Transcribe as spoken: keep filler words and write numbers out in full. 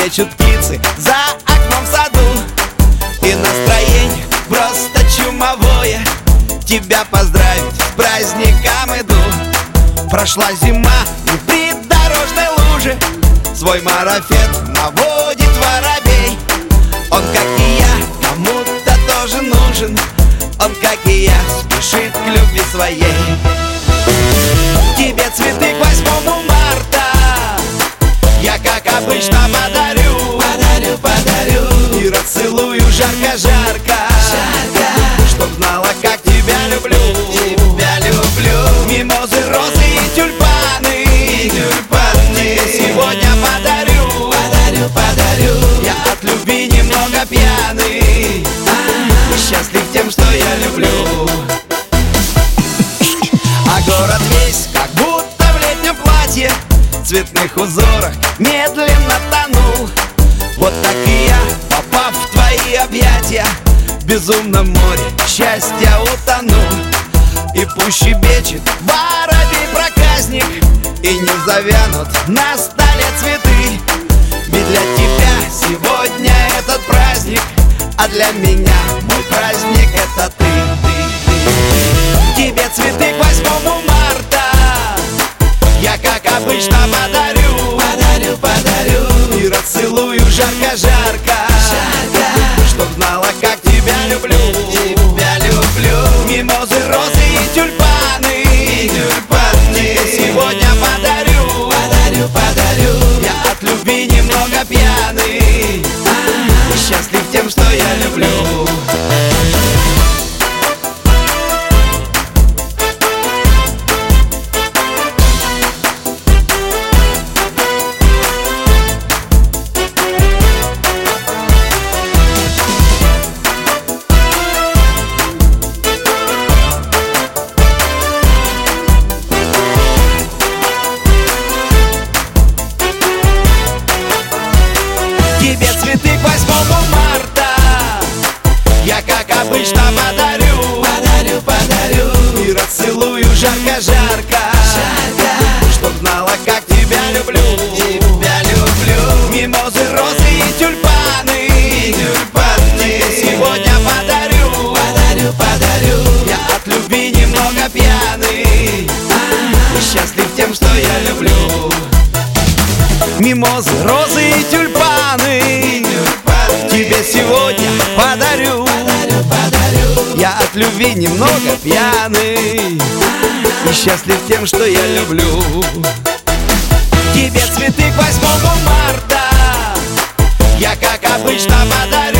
щебечут птицы за окном в саду, и настроение просто чумовое. Тебя поздравить с праздником иду. Прошла зима и в придорожной луже свой марафет наводит воробей. Он, как и я, кому-то тоже нужен. Он, как и я, спешит к любви своей. Тебе цветы к восьмому марта я, как обычно, подарю, подарю, подарю. И расцелую жарко-жарко, чтоб знала, как тебя люблю, тебя люблю. Мимозы, розы и тюльпаны, и тюльпаны тебе сегодня подарю, подарю, подарю. Я от любви немного пьяный, и счастлив тем, что я люблю. А город весь как будто в летнем платье, в цветных узорах медленно тонул. Вот так и я, попав в твои объятия, в безумном море счастья утонул. И пусть щебечет воробей-проказник, и не завянут на столе цветы. Ведь для тебя сегодня этот праздник, а для меня мой праздник — это ты. Тебе цветы к восьмому марта я, как обычно, подарю, подарю, подарю. И расцелую жарко-жарко, чтоб знала, как тебя люблю, тебя люблю. Мимозы, розы и тюльпаны, и тюльпаны тебе сегодня подарю, подарю, подарю. Я от любви немного пьяный, и счастлив тем, что я люблю. Тебе цветы к восьмому марта я, как обычно, подарю, подарю, подарю. И расцелую жарко-жарко, чтоб знала, как тебя люблю, тебя люблю. Мимозы, розы и тюльпаны, и тюльпаны тебе сегодня подарю, подарю, подарю. Я от любви немного пьяный, и счастлив тем, что я люблю. Мимозы, розы и тюльпаны тебе сегодня подарю, подарю, подарю. Я от любви немного пьяный, и счастлив тем, что я люблю. Тебе цветы к восьмому марта я, как обычно, подарю,